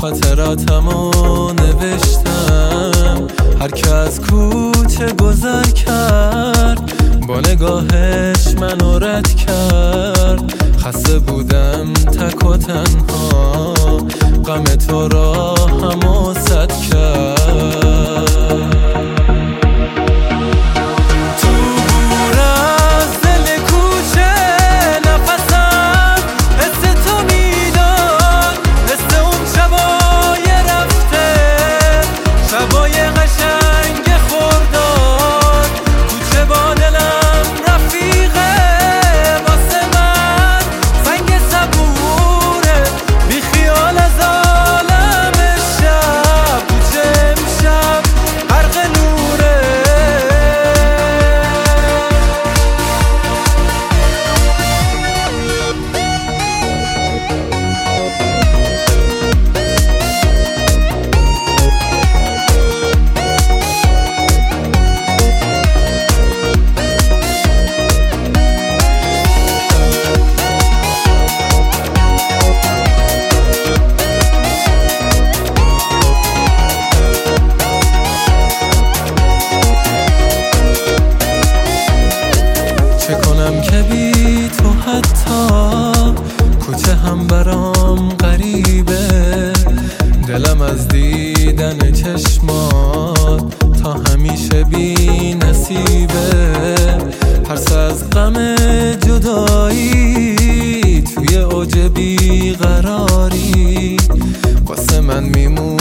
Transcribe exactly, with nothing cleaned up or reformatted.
خاطراتمو نوشتم، هر که از کوچه گذر کرد با نگاهش منو رد کرد. خسته بودم تک و تنها، غم تو را همو صد کرد. چه کنم که بی تو حتی کوچه هم برام غریبه، دلم از دیدن چشمات تا همیشه بی نصیبه. ترس از غم جدایی توی اوج بی قراری واسه من میمونه